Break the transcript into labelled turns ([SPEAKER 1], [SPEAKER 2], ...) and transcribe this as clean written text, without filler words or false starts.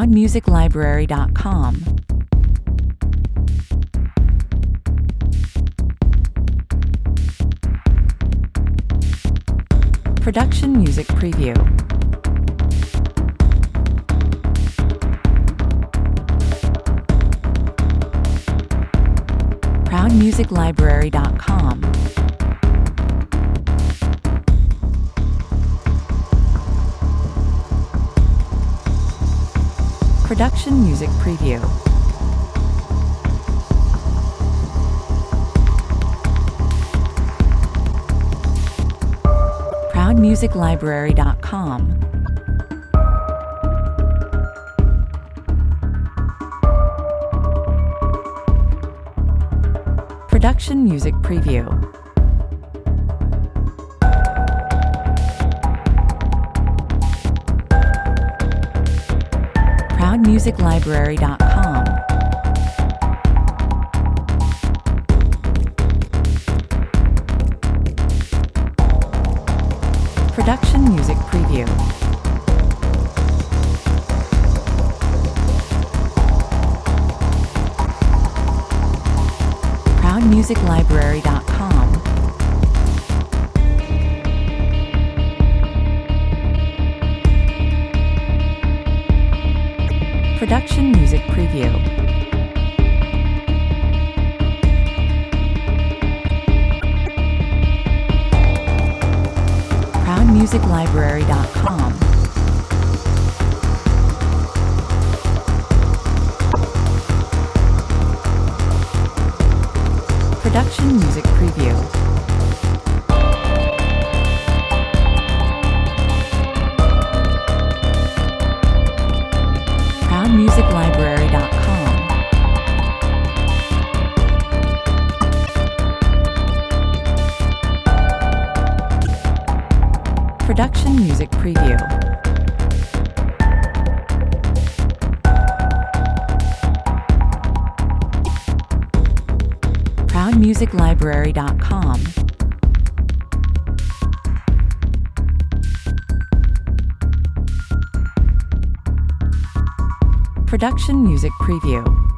[SPEAKER 1] ProudMusicLibrary.com. Production Music Preview. ProudMusicLibrary.com. Production Music Preview. ProudMusicLibrary.com. Production Music Preview. ProudMusicLibrary.com. Production Music Preview. ProudMusicLibrary.com. Production Music Preview. ProudMusicLibrary.com. Production Music Preview. ProudMusicLibrary.com. Production Music Preview. ProudMusicLibrary.com. Production Music Preview.